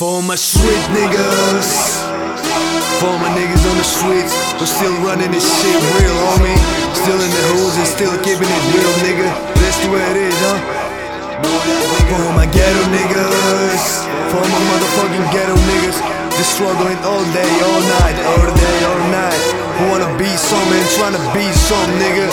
For all my street niggas, for all my niggas on the streets who still running this shit real, homie. Still in the hoods and still keeping it real, nigga. That's the way it is, huh? For all my ghetto niggas, for all my motherfucking ghetto niggas, just struggling all day, all night, all day, all night. Who wanna be something, trying to be some, nigga.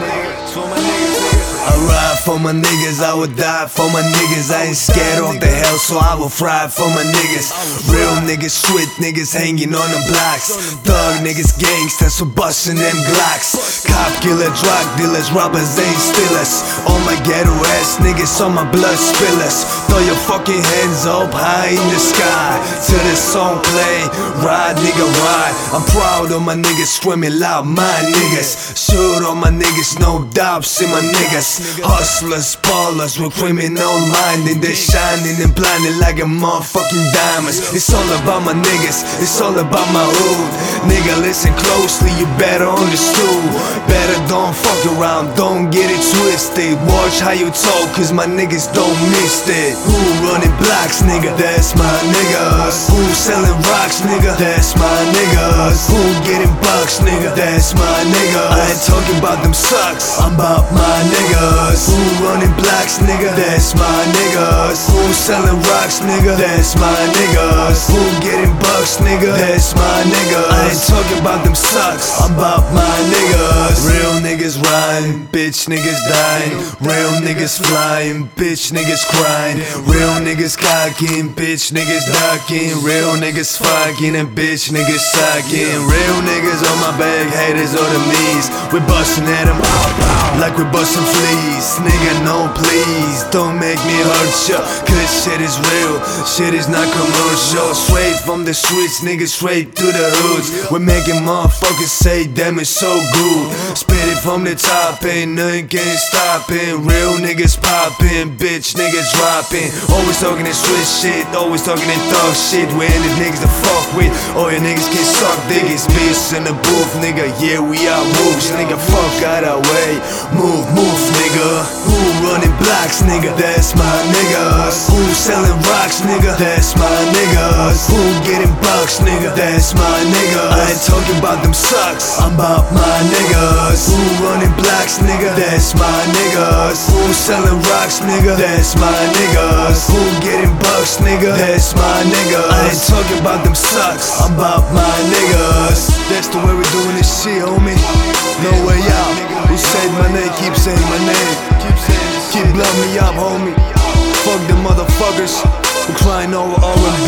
I ride for my niggas, I would die for my niggas. I ain't scared of the hell, so I will fry for my niggas. Real niggas, street niggas hanging on the blocks. Thug niggas, gangsters who bustin' them Glocks. Cop killer, drug dealers, robbers ain't stealers. All my ghetto ass niggas on my blood spillers. Throw your fucking hands up high in the sky till this song play. Ride nigga ride, I'm proud of my niggas, screaming loud my niggas. Shoot on my niggas, no doubts in my niggas. Hustlers, ballers with criminal minding. They shining and blinding like a motherfucking diamonds. It's all about my niggas, it's all about my hood. Nigga, listen closely, you better understood. Better don't fuck around, don't get it twisted. Watch how you talk, cause my niggas don't miss it. Who running blocks, nigga? That's my niggas. Who selling rocks, nigga? That's my niggas. Who getting bucks, nigga? That's my niggas. I ain't talking about them sucks, I'm about my niggas. Who running blocks, nigga? That's my niggas. Who selling rocks, nigga? That's my niggas. Who getting bucks, nigga? That's my niggas. I ain't talking about them sucks, I'm about my niggas. Real niggas riding, bitch niggas dying. Real niggas flying, bitch niggas crying. Real niggas cocking, bitch niggas ducking. Real niggas fucking and bitch niggas sucking. Real niggas on my back, haters on them knees. We bustin' at them like we bustin' fleas. Nigga, no please, don't make me hurt ya, cause shit is real, shit is not commercial. Straight from the streets, nigga, straight to the hoods. We're making motherfuckers say, damn, it's so good. Spit it from the top, ain't nothing can stop it. Real niggas poppin', bitch niggas dropping. Always talking that street shit, always talking that thug shit. We ain't the niggas to fuck with, all your niggas can suck dick. It's bitch in the booth, nigga, yeah, we are wolves. Nigga, fuck out our way, move, nigga. Who running blocks, nigga? That's my niggas. Who selling rocks, nigga? That's my niggas. Who getting bucks, nigga? That's my niggas. I ain't talking about them sucks, I'm about my niggas. Who running blocks, nigga? That's my niggas. Who selling rocks, nigga? That's my niggas. Who getting bucks, nigga? That's my niggas. I ain't talking about them sucks, I'm about my niggas. That's the way we doing this shit, homie. No way out. Who said my name? Keep saying my name. Keep blowing me up, homie. Fuck the motherfuckers who crying over R&B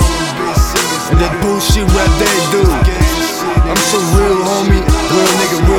and that bullshit rap they do. I'm so real, homie. Real nigga, real